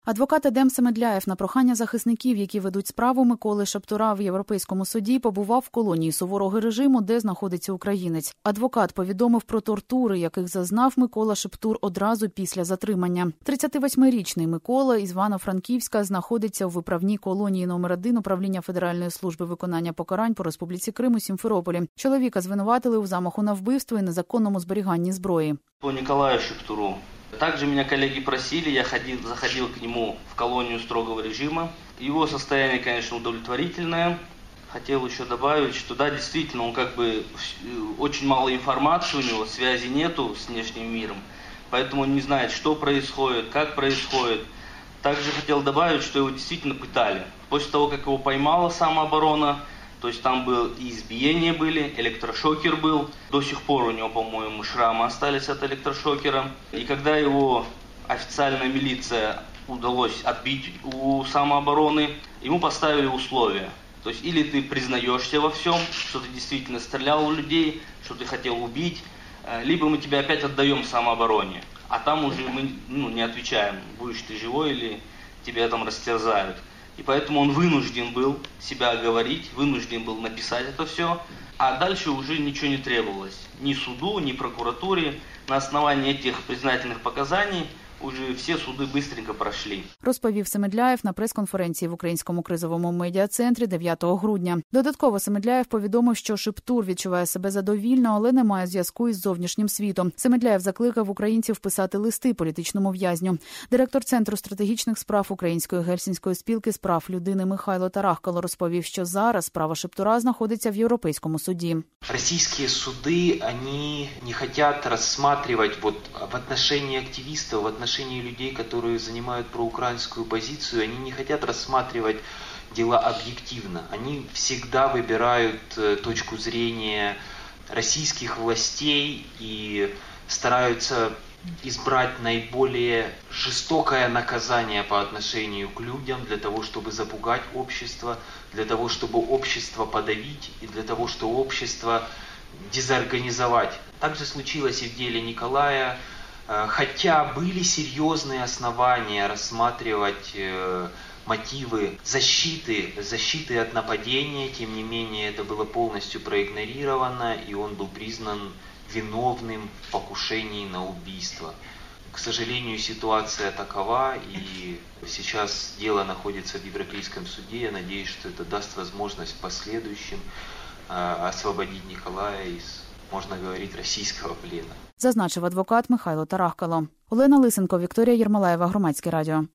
Адвокат Едем Семедляєв на прохання захисників, які ведуть справу Миколи Шептура в Європейському суді, побував в колонії суворого режиму, де знаходиться українець. Адвокат повідомив про тортури, яких зазнав Микола Шептур одразу після затримання. 38-річний Микола із Івано-Франківська знаходиться у виправній колонії номер 1 Управління Федеральної служби виконання покарань по Республіці Крим у Сімферополі. Чоловіка звинуватили у замаху на вбивство і незаконному зберіганні зброї. По Николаю Шептуру. Также меня коллеги просили, я заходил к нему в колонию строгого режима. Его состояние, конечно, удовлетворительное. Хотел еще добавить, что да, действительно, он очень мало информации у него, связи нету с внешним миром, поэтому он не знает, что происходит, как происходит. Также хотел добавить, что его действительно пытали. После того, как его поймала самооборона, то есть там и избиения были, электрошокер был. До сих пор у него, по-моему, шрамы остались от электрошокера. И когда его официальная милиция удалось отбить у самообороны, ему поставили условия. То есть или ты признаешься во всем, что ты действительно стрелял у людей, что ты хотел убить, либо мы тебя опять отдаем самообороне. А там уже мы не отвечаем, будешь ты живой или тебя там растерзают. И поэтому он вынужден был себя оговорить, вынужден был написать это все, а дальше уже ничего не требовалось. Ни суду, ни прокуратуре. На основании этих признательных показаний уже всі суди швидко пройшли. Розповів Семедляєв на прес-конференції в Українському кризовому медіа-центрі 9 грудня. Додатково Семедляєв повідомив, що Шептур відчуває себе задовільно, але не має зв'язку із зовнішнім світом. Семедляєв закликав українців писати листи політичному в'язню. Директор Центру стратегічних справ Української Гельсінської спілки з прав людини Михайло Тарахкало розповів, що зараз справа Шептура знаходиться в Європейському суді. Російські суди, вони не хочуть розглядати в отношении активістів, в отношении людей, которые занимают проукраинскую позицию, они не хотят рассматривать дела объективно. Они всегда выбирают точку зрения российских властей и стараются избрать наиболее жестокое наказание по отношению к людям для того, чтобы запугать общество, для того, чтобы общество подавить и для того, чтобы общество дезорганизовать. Так же случилось и в деле Николая. Хотя были серьезные основания рассматривать мотивы защиты от нападения, тем не менее это было полностью проигнорировано, и он был признан виновным в покушении на убийство. К сожалению, ситуация такова, и сейчас дело находится в Европейском суде. Я надеюсь, что это даст возможность в последующем освободить Николая из, можна говорити, російського плена. Зазначив адвокат Михайло Тарахкало. Олена Лисенко, Вікторія Єрмолаєва, Громадське радіо.